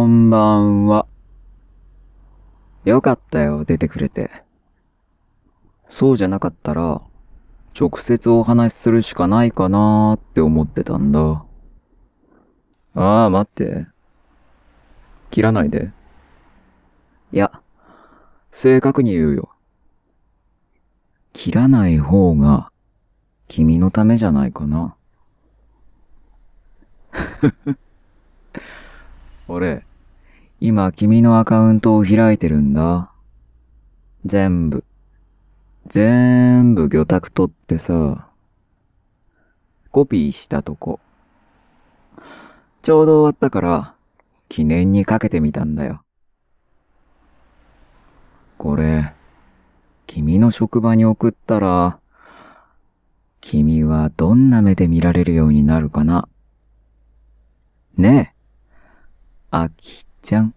んばんは。よかったよ、出てくれて。そうじゃなかったら、直接お話しするしかないかなーって思ってたんだ。ああ、待って。切らないで。いや、正確に言うよ。切らない方が、君のためじゃないかな。俺、今君のアカウントを開いてるんだ。全部魚拓取ってさ、コピーしたとこ。ちょうど終わったから、記念にかけてみたんだよ。これ、君の職場に送ったら、君はどんな目で見られるようになるかな。ねえ、あきちゃん。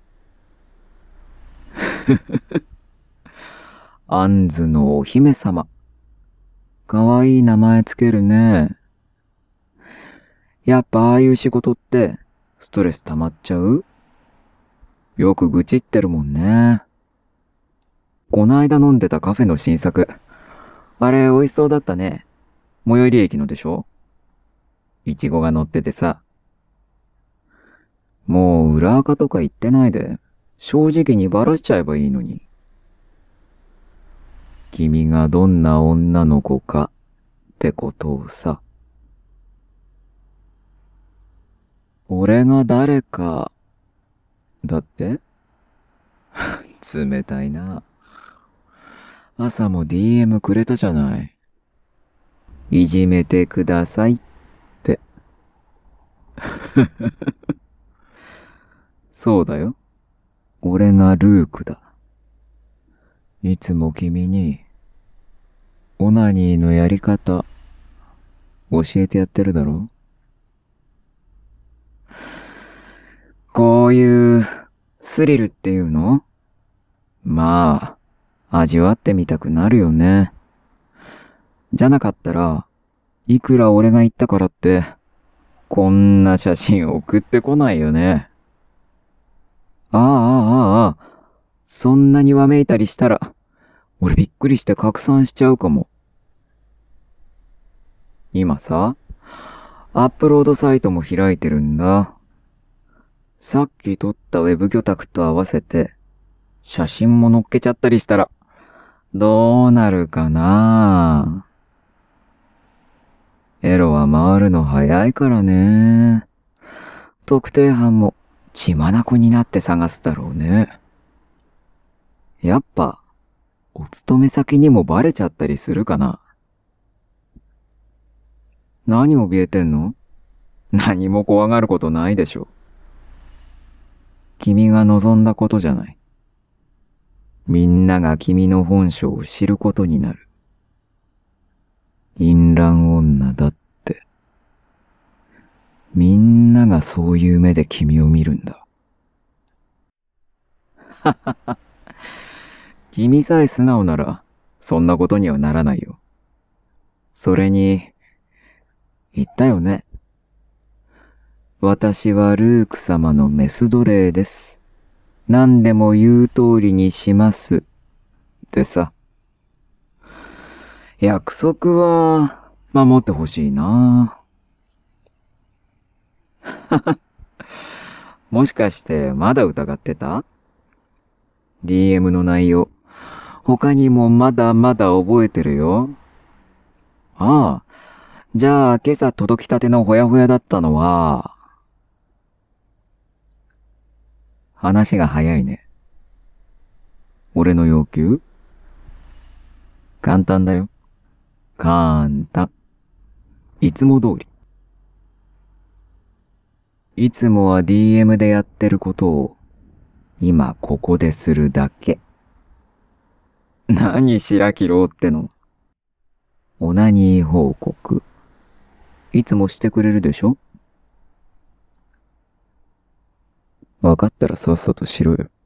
あんずのお姫様。かわいい名前つけるね。やっぱああいう仕事ってストレス溜まっちゃう？よく愚痴ってるもんね。こないだ飲んでたカフェの新作。あれ美味しそうだったね。最寄り駅のでしょ？いちごが乗っててさ。もう裏垢とか言ってないで、正直にバラしちゃえばいいのに。君がどんな女の子かってことをさ。俺が誰か、だって冷たいな。朝も DM くれたじゃない。いじめてくださいって。そうだよ。俺がルークだ。いつも君に、オナニーのやり方、教えてやってるだろ？こういうスリルっていうの？まあ、味わってみたくなるよね。じゃなかったら、いくら俺が言ったからって、こんな写真送ってこないよね。そんなにわめいたりしたら、俺びっくりして拡散しちゃうかも。今さ、アップロードサイトも開いてるんだ。さっき撮ったウェブ魚拓と合わせて、写真も載っけちゃったりしたら、どうなるかな？エロは回るの早いからね。特定班も血眼になって探すだろうね。やっぱ、お勤め先にもバレちゃったりするかな？何怯えてんの？何も怖がることないでしょ。君が望んだことじゃない。みんなが君の本性を知ることになる。淫乱女だって。みんながそういう目で君を見るんだ。君さえ素直なら、そんなことにはならないよ。それに、言ったよね。私はルーク様のメス奴隷です。何でも言う通りにします。ってさ。約束は、守ってほしいな。もしかしてまだ疑ってた？ DM の内容、他にもまだまだ覚えてるよ。ああ、じゃあ今朝届きたてのほやほやだったのは、話が早いね。俺の要求？簡単だよ。簡単。いつも通り。いつもは DM でやってることを、今ここでするだけ。何白切ろうっての。オナニー報告。いつもしてくれるでしょ？わかったらさっさとしろよ。